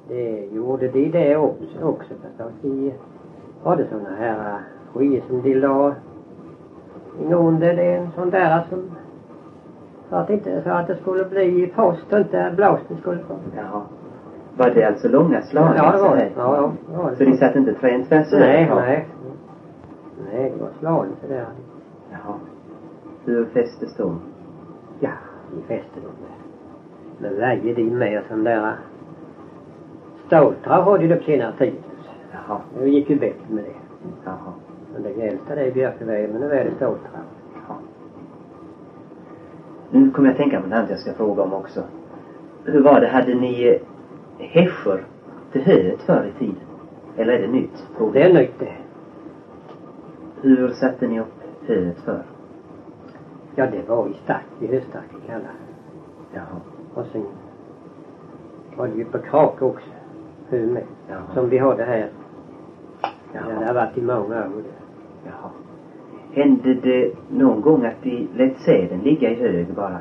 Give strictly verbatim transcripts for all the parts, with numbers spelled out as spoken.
Det gjorde de det också, också för att vi hade såna här skyer som de la under det, en sån där som så att, inte, så att det skulle bli post och inte blåst det skulle få. Jaha. Var det alltså långa slag? Ja, det var det. Ja, ja, det var det. Så de satt inte trä tvärs? Nej, nej. Nej, det var slag så där. Jaha. Hur fästes de? Ja, vi fäste dem med. Men väger de med sån där ståltrav hade de på senare tid. Jaha. Det gick ju bättre med det. Jaha. Men det äldsta det är björkeväg, men nu är det ståltrav. Jaha. Nu kommer jag tänka på något jag ska fråga om också. Hur var det? Hade ni häschor till höet förr i tiden? Eller är det nytt? Det är nytt det. Hur satte ni upp höet förr? Ja, det var i stack, i höstack i kallar. Jaha. Och sen var det ju på krak också. Hur med. Jaha. Som vi hade här. Jaha. Ja, det har varit i många år. Jaha. Hände det någon gång att de lät säden ligga i hög bara?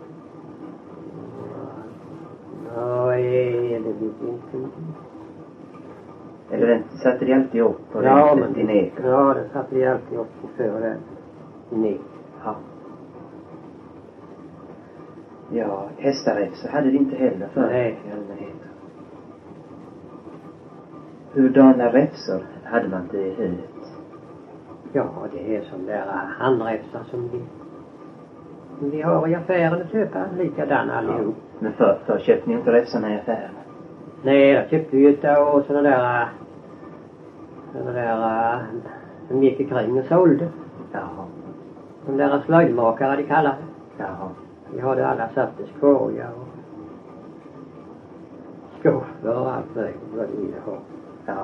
Nej, det vet inte. Eller den satte de alltid upp på ja, den men, din egen? Ja, den satte de alltid upp på för den. Din egen. Ja. Ja, hästaräfsor hade de inte heller för. Nej. I allmänhet. Hurdana räfsor hade man till höet? Ja, det är som där handräfsar som vi, som vi har i affären att köpa. Likadan allihop. Ja. Men för, för köpte ni inte räfsarna i affären? Nej, jag köpte ju ett och sådana där sådana där som gick ikring och sålde. Jaha. De där slöjdmakare de kallar det. Jaha. Vi hade alla sorters korgar och skoffer och allt möjligt vad de ville ha. Ja.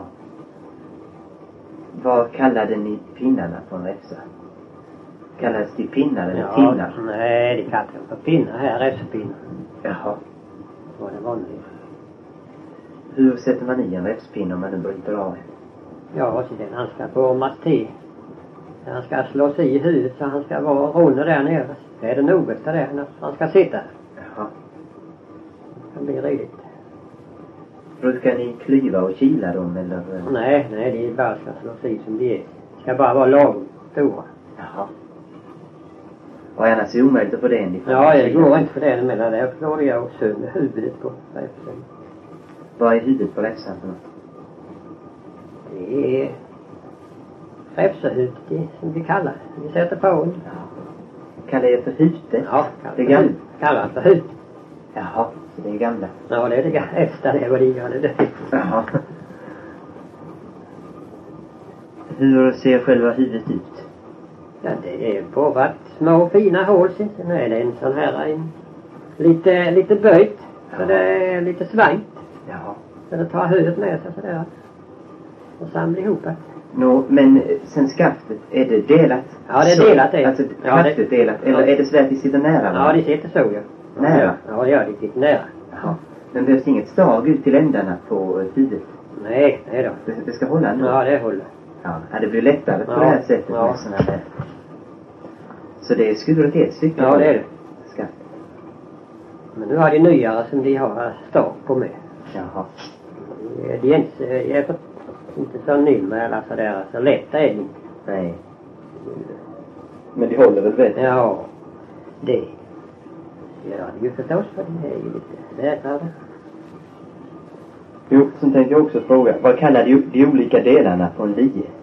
Vad kallade ni pinnarna på en räfsa? Kallades de pinnar eller ja, pinnar? Nej, de kallade dem för pinnar här, räfspinnar. Jaha. Det var det vanliga. Hur sätter man i en räfspinne om man nu bryter av en? Ja, så den han ska formas till. Han ska slås i huvudet så han ska vara runda där nere. Det är det nogaste där när han ska sitta. Jaha. Det blir riktigt. Brukar ni klyva och kila dem eller? Nej, nej, det är bara ska slås i som det är. Det ska bara vara lagom stora. Jaha. Och annars är det omöjligt att få det in. Ja, det går inte för det emellan. Där slår jag sönder huvudet på räfsen. Vad är huvudet på räfsan för något? Det är räfsahuvudet som vi kallar det. Vi sätter på en. Kallar det för huvudet? Ja, det gamla. Kallar det för huvudet. Jaha, så det är gamla. Ja, det är det efter det vad det gör det. Jaha. Hur ser själva huvudet ut? Ja, det är påvat små fina hål. Sen är det en sån här en, lite, lite böjt. Ja. Så det är lite svangt. Jaha. Så det tar huvudet med sig sådär. Och samlar ihop det. Nå, men sen skaftet, är det delat? Ja, det är så, delat det. Alltså ja, skaftet det, delat? Eller ja. Är det så att de sitter nära? Ja, de sitter så ja. Nära? Ja, ja, de sitter nära. Jaha. Men behövs inget stag ut till ändarna på huvudet? Nej, nej då. Det, det ska hålla ändå? Ja, det håller. Ja, det blir lättare på ja. det här sättet ja. med sådana där. Så det är skuret ett stycke? Ja, det är det. Skaftet. Men nu har de nyare som de har stag på med. Jaha. De är inte, är inte så nymma eller så där. Så lätta är de inte. Nej. Men de håller väl rätt? Ja, det. Ja, det är ju förstås för det är ju lite lättare. Jo, sen tänkte jag också fråga. Vad kallar de, de olika delarna på en lie?